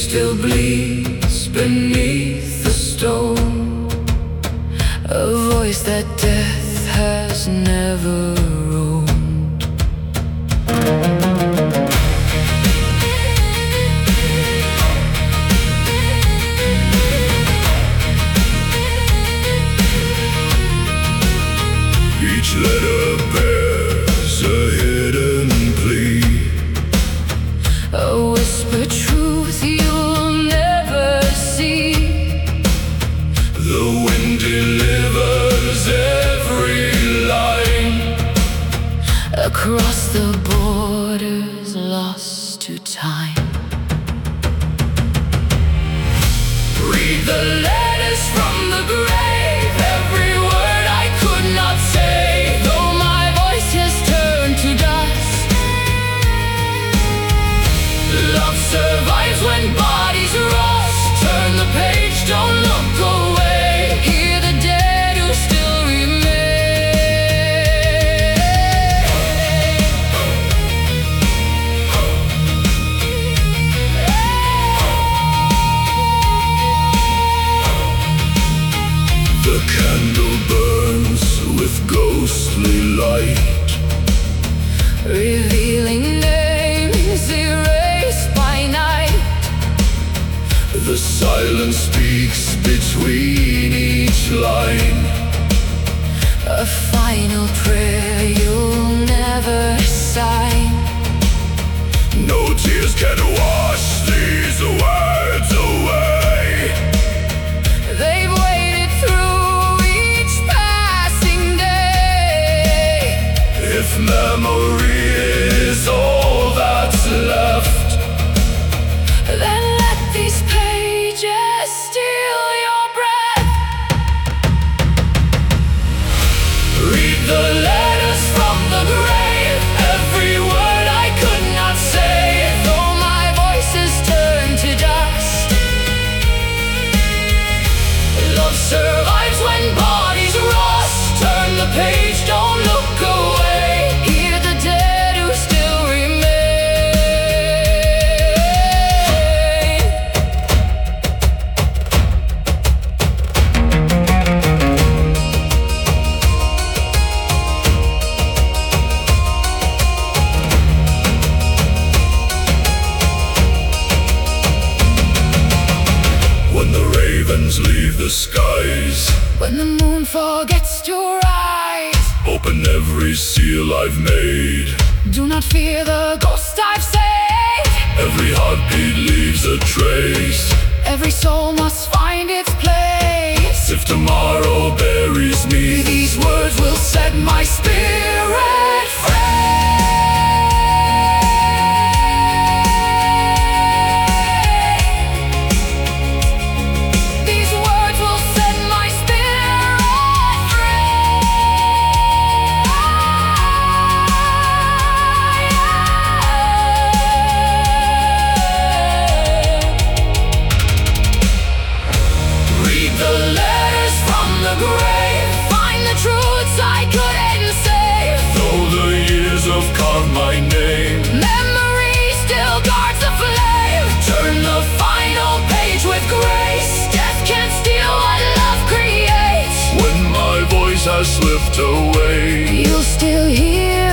still bleeds beneath the stone, a voice that death has never owned. Each letter bears a hidden plea, a whispered truth you'll never see. The wind delivers every line, across the borders lost to time. Read the letters from the grave, every word I could not say, though my voice has turned to dust. Love survives when bodies rust. Turn the page, don't look away. Hear the dead who still The candle burns with ghostly light, revealing names erased by night. The silence speaks between each line, a final prayer you'll never sign. No tears can wash these words away. They've waited through each passing day. If memory is all that's left, then let these pages steal your breath. Read the letters from the grave, every word I could not say, though my voice has turned to dust. Love survives when bodies rust. Turn the page, don't look away. Hear the dead who still remain. When the ravens leave the skies, when the moon forgets to rise, open every seal I've made. Do not fear the ghost I've saved. Every heartbeat leaves a trace, every soul must find its place. If tomorrow buries me, these words will set my spirit free. These words will set my spirit free. Read the letters from the grave, find the truths I couldn't save. Though the years have carved my name, memory still guards the flame. Turn the final page with grace. Death can't steal what love creates. When my voice has slipped away, you'll still hear